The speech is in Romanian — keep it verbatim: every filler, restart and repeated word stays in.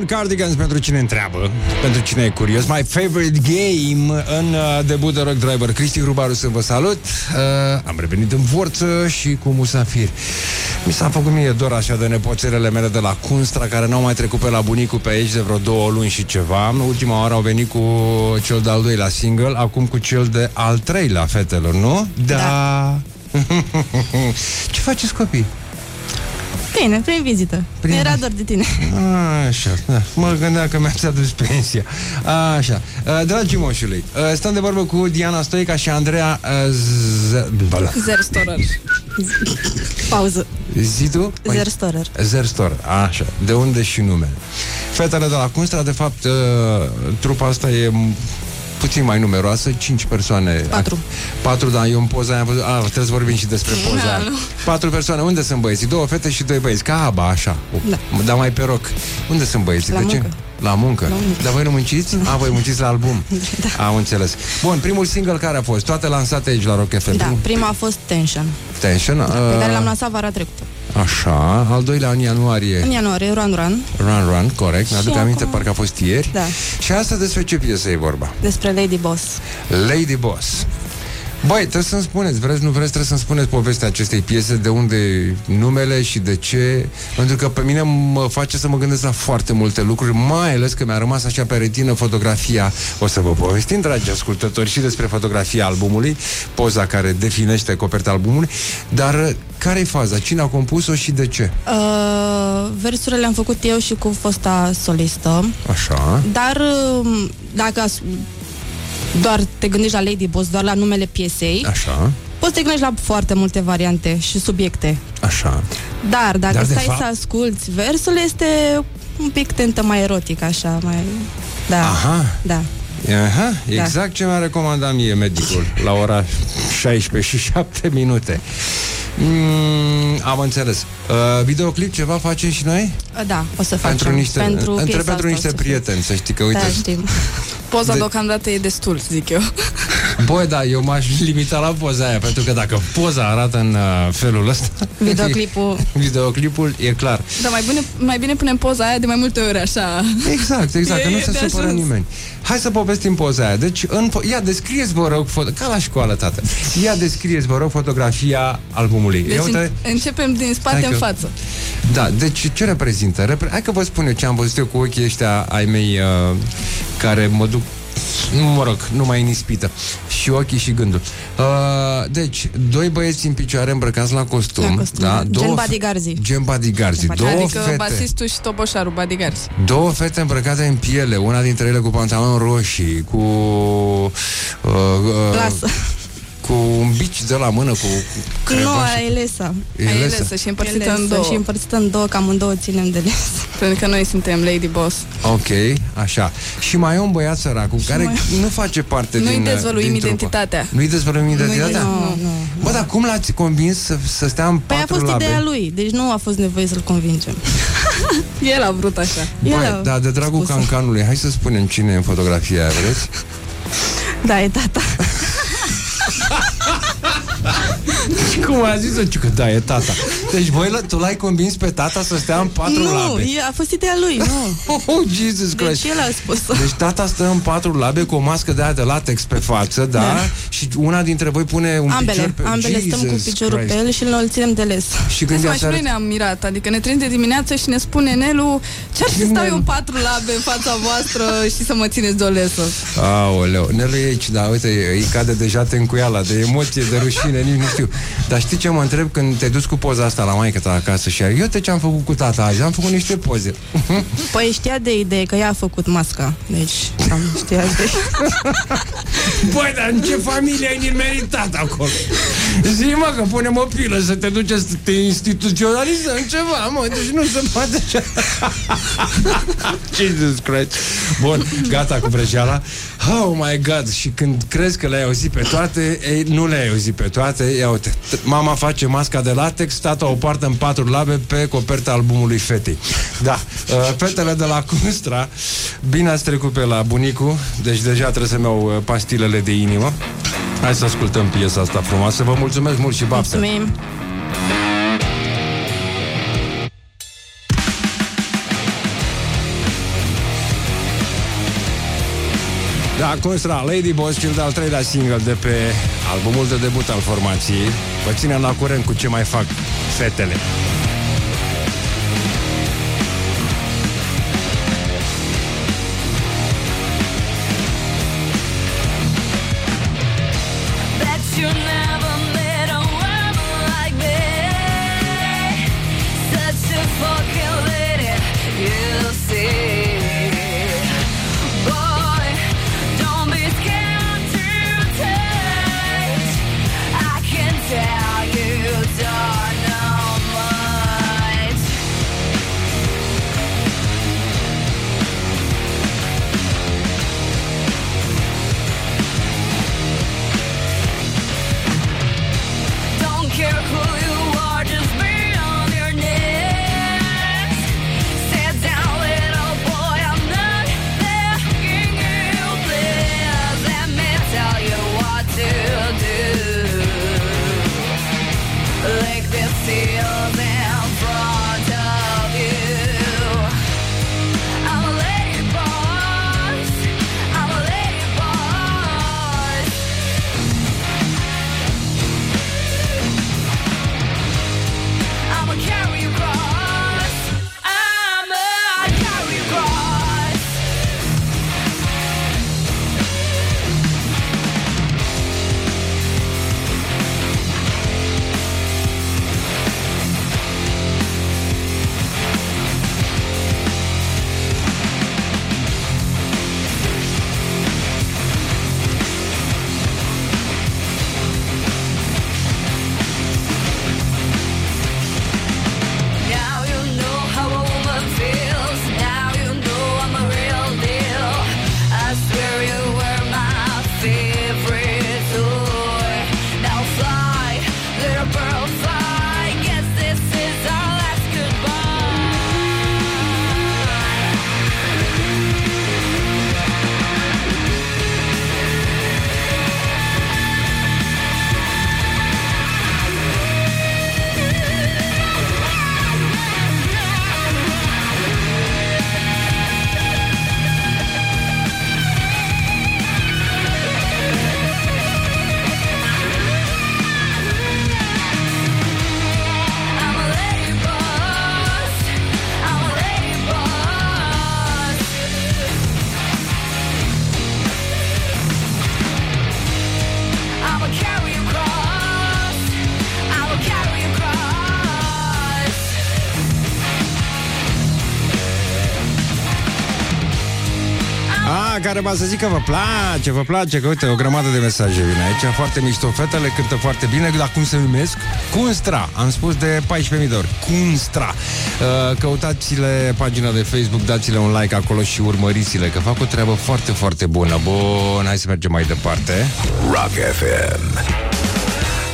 Cardigans, pentru cine întreabă, pentru cine e curios. My favorite game în uh, debut de Rock Driver. Cristi Rubaru, să vă salut. uh, Am revenit în forță și cu musafir. Mi s-a făcut mie dor așa de nepoțelele mele de la Cunstra, care n-au mai trecut pe la bunicul pe aici de vreo două luni și ceva. Ultima oară au venit cu cel de-al doilea single, acum cu cel de al treilea, fetelor, nu? Da, da. Ce faceți, copii? Bine, prin vizită. Prin... Era dor de tine. Așa, da. Mă gândeam că mi-ați adus pensia. Așa, dragi moșului, stăm de vorbă cu Diana Stoica și Andreea Zerstorer. Pauză. Zi tu? Zerstorer. Zerstorer, așa. De unde și numele? Fetele de la Cunstra, de fapt, trupa asta e puțin mai numeroasă, cinci persoane. Patru. Patru, da, eu în poza aia am văzut, a, trebuie să vorbim și despre poza aia. Patru persoane, unde sunt băieții? Două fete și doi băieți, ca aba, așa. Da. Dar mai pe roc. Unde sunt băieții? La de muncă. Ce? La muncă. La muncă. Dar voi nu munciți? A, voi munciți la album. Da. Am înțeles. Bun, primul single care a fost? Toate lansate aici la Rock F M. Da, prima a fost Tension. Tension? Da, uh... pe care l-am lansat vara trecută. Așa, al doilea în ianuarie. În ianuarie, Run Run. Run Run, corect. Mi-aduc aminte, acum... parcă a fost ieri. Da. Și asta despre ce piesă e vorba? Despre Lady Boss. Lady Boss. Băi, trebuie să-mi spuneți, vreți, nu vreți, trebuie să-mi spuneți povestea acestei piese, de unde numele și de ce, pentru că pe mine mă face să mă gândesc la foarte multe lucruri, mai ales că mi-a rămas așa pe retină fotografia. O să vă povestim, dragi ascultători, și despre fotografia albumului, poza care definește coperta albumului, dar care-i faza? Cine a compus-o și de ce? Uh, versurile le-am făcut eu și cu fosta solistă. Așa. Dar dacă doar te gândești la Lady Boss, doar la numele piesei, așa, poți să te gândești la foarte multe variante și subiecte. Așa. Dar dacă Dar stai fapt... să asculți versul, este un pic tentă mai erotic, așa, mai... Da. Aha. Da. Aha, exact da. Ce mi-a recomandat mie medicul la ora șaisprezece și șapte minute. Mm, am înțeles. Uh, videoclip ceva facem și noi? Da, o să facem. Pentru niște, pentru între pentru niște prieteni, să știi că uite. Da, știm. Poza de... deocamdată e destul, zic eu. Băi, da, eu m-aș limita la poza aia, pentru că dacă poza arată în uh, felul ăsta, videoclipul videoclipul e clar. Dar mai bine, mai bine punem poza aia de mai multe ori, așa. Exact, exact, e, că nu se supără ajuns. Nimeni. Hai să povestim poza aia. Deci, în fo- ia, descrieți, vă rog, foto- ca la școală, tată. Ia, descrieți, vă rog, fotografia albumului. Deci, uite... începem din spate în față. Da, deci ce reprezintă? Repre- Hai că vă spun eu ce am văzut eu cu ochii ăștia ai mei, uh, care mă duc, mă rog, nu mai în ispită. Și ochii și gândul. Uh, deci, doi băieți în picioare îmbrăcați la costum. La costum, da? Gen Două Badigarzi. Gen Badigarzi. Două adică fete. basistul și toboșarul Badigarzi. Două fete îmbrăcate în piele, una dintre ele cu pantaloni roșii, cu... Uh, uh, Lasă. cu un bici de la mână, cu creva. Nu, aia e Elesa. Aia e Elesa și împărțită Elesa în două. Și împărțită în două, cam în două ținem de les. Pentru că noi suntem Lady Boss. Ok, așa. Și mai e un băiat săracul care mai... nu face parte nu-i din... Nu-i dezvăluim din identitatea. Nu-i dezvăluim identitatea? Nu, nu, nu. Bă, dar cum l-ați convins să, să stea în păi patru labe? Păi a fost labe? ideea lui, deci nu a fost nevoie să-l convingem. El a vrut așa. Băi, dar de dragul spus. Cancanului, hai să spunem cine e în fotografia aia, vreți? Da, e tata. Cum a zis-o? Că da, e tata. Deci voi, tu l-ai convins pe tata să stea în patru nu, labe? Nu, a fost ideea lui, nu. Oh, Jesus Christ. Deci el a spus. Deci tata stă în patru labe cu o mască de aia de latex pe față, da? da. Și una dintre voi pune un ambele, picior pe... Ambele Jesus stăm cu piciorul Christ. pe el și îl ținem de les. Și când și noi ne-am mirat, adică ne trezim de dimineață și ne spune Nelu, ce-ar să stau eu în patru labe în fața voastră și să mă țineți de o lesă? Aoleu, Nelu e aici, da, uite, îi cade deja tencuiala de emoție, de rușine, nici nu știu. Dar știi ce mă întreb când te duci cu poza asta la maică ta acasă și ai, uite ce am făcut cu tata azi, am făcut niște poze. Păi știa de idee că ea a făcut masca, deci am știa de... Băi, dar în ce familie ai nimeritat acolo? Zi, mă, că punem o pilă să te duce să te instituționalizăm ceva, mă, deci nu se poate așa. Jesus Christ. Bun, gata cu vrăjeala. Oh my God, și când crezi că le-ai auzit pe toate, ei, nu le-ai auzit pe toate. Ia uite, mama face masca de latex, tata o poartă în patru labe pe coperta albumului fetei. Da, uh, fetele de la Cunstra, bine ați trecut pe la bunicul, deci deja trebuie să-mi iau uh, pastilele de inimă. Hai să ascultăm piesa asta frumoasă. Vă mulțumesc mult și baftă. Mulțumim. Da, Constra, Lady Boss, cel de-al treilea single de pe albumul de debut al formației. Vă ținem la curent cu ce mai fac fetele. Care va să zic că vă place, vă place, că uite, o grămadă de mesaje vine aici, foarte mișto, fetele cântă foarte bine, dar cum se numesc? Cunstra, am spus de paisprezece mii de ori, Cunstra. Căutați-le pagina de Facebook, dați-le un like acolo și urmăriți-le, că fac o treabă foarte, foarte bună. Bun, hai să mergem mai departe. Rock F M.